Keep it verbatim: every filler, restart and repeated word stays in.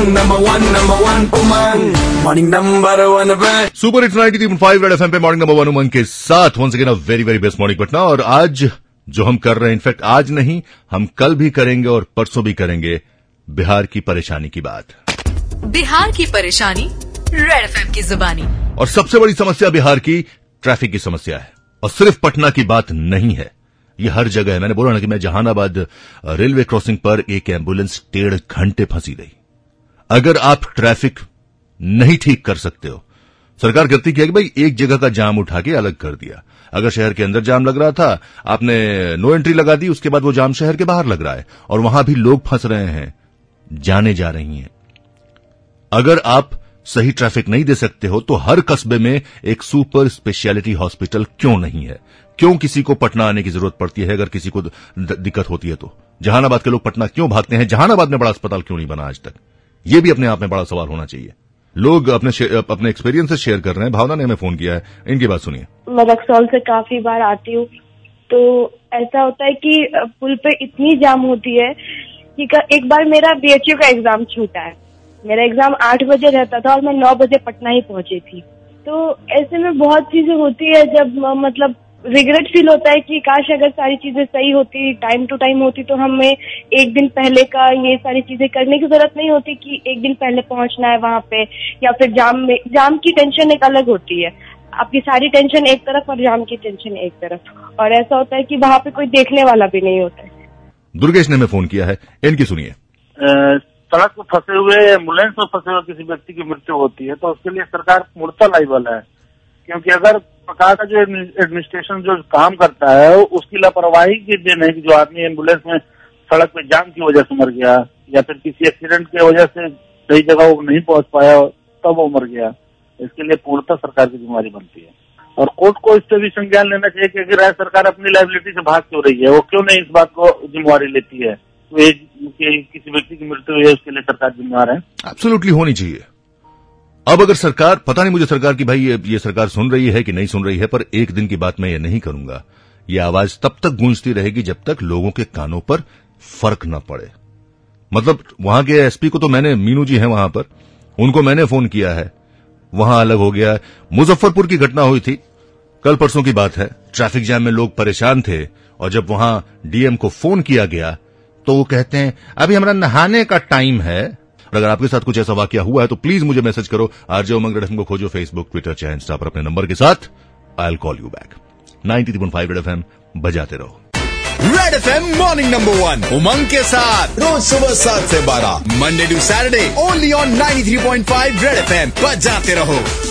number one, number one, Umang morning number one पे super hits ninety three point five Red FM पे morning number one Umang के साथ once again a very very best morning Patna. और आज जो हम कर रहे हैं, इनफैक्ट आज नहीं, हम कल भी करेंगे और परसों भी करेंगे बिहार की परेशानी की बात। बिहार की परेशानी रेड एफएम की जुबानी। और सबसे बड़ी समस्या बिहार की ट्रैफिक की समस्या है, और सिर्फ पटना की बात नहीं है, ये हर जगह है। मैंने बोला ना कि मैं जहानाबाद रेलवे क्रॉसिंग पर एक एम्बुलेंस डेढ़ घंटे फंसी रही। अगर आप ट्रैफिक नहीं ठीक कर सकते हो, सरकार कहती है कि भाई एक जगह का जाम उठा के अलग कर दिया। अगर शहर के अंदर जाम लग रहा था, आपने नो एंट्री लगा दी, उसके बाद वो जाम शहर के बाहर लग रहा है और वहां भी लोग फंस रहे हैं, जाने जा रही हैं। अगर आप सही ट्रैफिक नहीं दे सकते हो तो हर कस्बे में एक सुपर स्पेशलिटी हॉस्पिटल क्यों नहीं है? क्यों किसी को पटना आने की जरूरत पड़ती है? अगर किसी को दिक्कत होती है तो जहानाबाद के लोग पटना क्यों भागते हैं? जहानाबाद में बड़ा अस्पताल क्यों नहीं बना आज तक? ये भी अपने आप में बड़ा सवाल होना चाहिए। लोग अपने अपने एक्सपीरियंस से शेयर कर रहे हैं। भावना ने हमें फोन किया है, इनकी बात सुनिए। मैं रक्सौल से काफी बार आती हूँ, तो ऐसा होता है कि पुल पे इतनी जाम होती है कि एक बार मेरा बीएचयू का एग्जाम छूटा है। मेरा एग्जाम आठ बजे रहता था और मैं नौ बजे पटना ही पहुंची थी। तो ऐसे में बहुत चीजें होती है जब मतलब रिग्रेट फील होता है कि काश अगर सारी चीजें सही होती, टाइम टू टाइम होती, तो हमें एक दिन पहले का ये सारी चीजें करने की जरूरत नहीं होती कि एक दिन पहले पहुंचना है वहां पे, या फिर जाम में। जाम की टेंशन एक अलग होती है, आपकी सारी टेंशन एक तरफ और जाम की टेंशन एक तरफ, और ऐसा होता है कि वहां पे कोई देखने वाला भी नहीं होता है। दुर्गेश ने हमें फोन किया है, इनकी सुनिए। सड़क पर फंसे हुए, एम्बुलेंस में फंसे हुए किसी व्यक्ति की मृत्यु होती है तो उसके लिए सरकार मूर्ता लाइबल है, क्योंकि अगर सरकार का जो एडमिनिस्ट्रेशन जो काम करता है उसकी लापरवाही की दिन है कि जो आदमी एम्बुलेंस में सड़क पे जाम की वजह से मर गया, या फिर किसी एक्सीडेंट की वजह से सही जगह वो नहीं पहुंच पाया तब वो मर गया, इसके लिए पूर्णतः सरकार की जिम्मेवारी बनती है। और कोर्ट को इस पर भी संज्ञान लेना चाहिए कि अगर राज्य सरकार अपनी लायबिलिटी से भाग क्यों रही है, वो क्यों नहीं इस बात को जिम्मेवारी लेती है कि किसी व्यक्ति की मृत्यु हुई है उसके लिए सरकार जिम्मेवार है। एब्सोल्युटली होनी चाहिए। अब अगर सरकार, पता नहीं मुझे सरकार की भाई ये, ये सरकार सुन रही है कि नहीं सुन रही है, पर एक दिन की बात मैं ये नहीं करूंगा। ये आवाज तब तक गूंजती रहेगी जब तक लोगों के कानों पर फर्क न पड़े। मतलब वहां के एसपी को तो मैंने, मीनू जी हैं वहां पर, उनको मैंने फोन किया है, वहां अलग हो गया है। मुजफ्फरपुर की घटना हुई थी, कल परसों की बात है। ट्रैफिक जाम में लोग परेशान थे और जब वहां डीएम को फोन किया गया तो वो कहते हैं अभी हमारा नहाने का टाइम है। और अगर आपके साथ कुछ ऐसा वाकया हुआ है तो प्लीज मुझे मैसेज करो। आरजे उमंग रेड एफएम को खोजो फेसबुक, ट्विटर, चाहे इंस्टा पर अपने नंबर के साथ। I will call you back. Ninety three point five Red FM बजाते रहो। Red FM morning number one Umang के साथ रोज सुबह सात से बारह, Monday to Saturday only on ninety three point five Red FM बजाते रहो।